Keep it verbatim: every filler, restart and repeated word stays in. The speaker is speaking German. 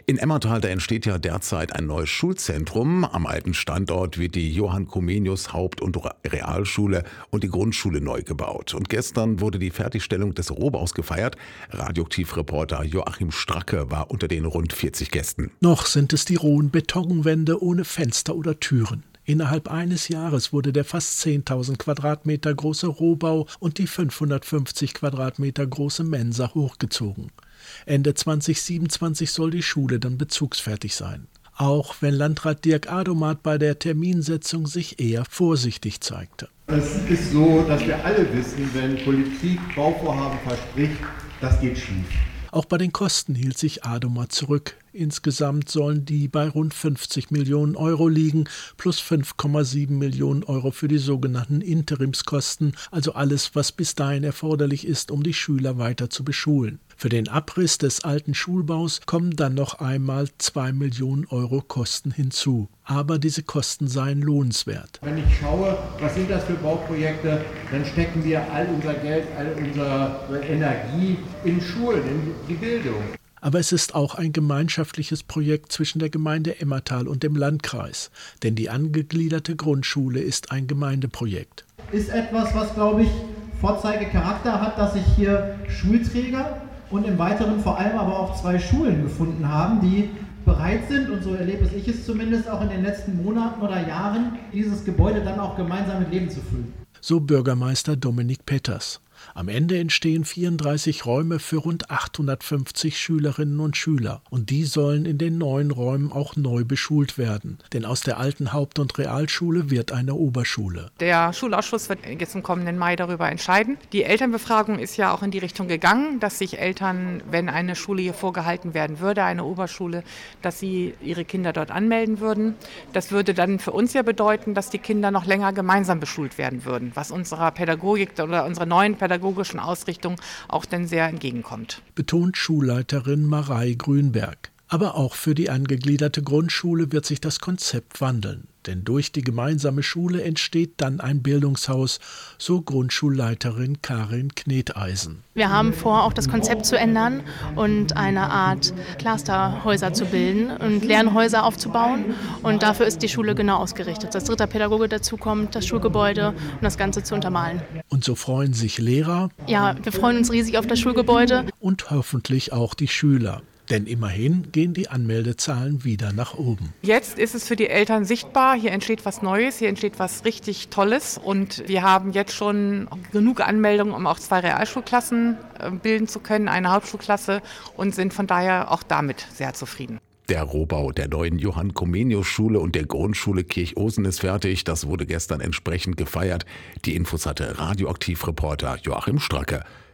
In Emmertal, da entsteht ja derzeit ein neues Schulzentrum. Am alten Standort wird die Johann Comenius Haupt- und Realschule und die Grundschule neu gebaut. Und gestern wurde die Fertigstellung des Rohbaus gefeiert. Radioaktivreporter Joachim Stracke war unter den rund vierzig Gästen. Noch sind es die rohen Betonwände ohne Fenster oder Türen. Innerhalb eines Jahres wurde der fast zehntausend Quadratmeter große Rohbau und die fünfhundertfünfzig Quadratmeter große Mensa hochgezogen. Ende zwanzig siebenundzwanzig soll die Schule dann bezugsfertig sein. Auch wenn Landrat Dirk Adomat bei der Terminsetzung sich eher vorsichtig zeigte. Es ist so, dass wir alle wissen, wenn Politik Bauvorhaben verspricht, das geht schief. Auch bei den Kosten hielt sich Adomat zurück. Insgesamt sollen die bei rund fünfzig Millionen Euro liegen, plus fünf Komma sieben Millionen Euro für die sogenannten Interimskosten, also alles, was bis dahin erforderlich ist, um die Schüler weiter zu beschulen. Für den Abriss des alten Schulbaus kommen dann noch einmal zwei Millionen Euro Kosten hinzu. Aber diese Kosten seien lohnenswert. Wenn ich schaue, was sind das für Bauprojekte, dann stecken wir all unser Geld, all unsere Energie in Schulen, in die Bildung. Aber es ist auch ein gemeinschaftliches Projekt zwischen der Gemeinde Emmertal und dem Landkreis. Denn die angegliederte Grundschule ist ein Gemeindeprojekt. Ist etwas, was, glaube ich, Vorzeigecharakter hat, dass sich hier Schulträger und im Weiteren vor allem aber auch zwei Schulen gefunden haben, die bereit sind, und so erlebe ich es zumindest auch in den letzten Monaten oder Jahren, dieses Gebäude dann auch gemeinsam mit Leben zu füllen. So Bürgermeister Dominik Petters. Am Ende entstehen vierunddreißig Räume für rund achthundertfünfzig Schülerinnen und Schüler. Und die sollen in den neuen Räumen auch neu beschult werden. Denn aus der alten Haupt- und Realschule wird eine Oberschule. Der Schulausschuss wird jetzt im kommenden Mai darüber entscheiden. Die Elternbefragung ist ja auch in die Richtung gegangen, dass sich Eltern, wenn eine Schule hier vorgehalten werden würde, eine Oberschule, dass sie ihre Kinder dort anmelden würden. Das würde dann für uns ja bedeuten, dass die Kinder noch länger gemeinsam beschult werden würden, was unserer Pädagogik oder unserer neuen pädagogischen Ausrichtung auch dann sehr entgegenkommt. Betont Schulleiterin Marei Grünberg. Aber auch für die angegliederte Grundschule wird sich das Konzept wandeln. Denn durch die gemeinsame Schule entsteht dann ein Bildungshaus, so Grundschulleiterin Karin Kneteisen. Wir haben vor, auch das Konzept zu ändern und eine Art Clusterhäuser zu bilden und Lernhäuser aufzubauen. Und dafür ist die Schule genau ausgerichtet. Als dritter Pädagoge dazu kommt das Schulgebäude, um das Ganze zu untermalen. Und so freuen sich Lehrer. Ja, wir freuen uns riesig auf das Schulgebäude. Und hoffentlich auch die Schüler. Denn immerhin gehen die Anmeldezahlen wieder nach oben. Jetzt ist es für die Eltern sichtbar, hier entsteht was Neues, hier entsteht was richtig Tolles. Und wir haben jetzt schon genug Anmeldungen, um auch zwei Realschulklassen bilden zu können, eine Hauptschulklasse, und sind von daher auch damit sehr zufrieden. Der Rohbau der neuen Johann Comenius Schule und der Grundschule Kirchosen ist fertig. Das wurde gestern entsprechend gefeiert. Die Infos hatte Radioaktivreporter Joachim Stracke.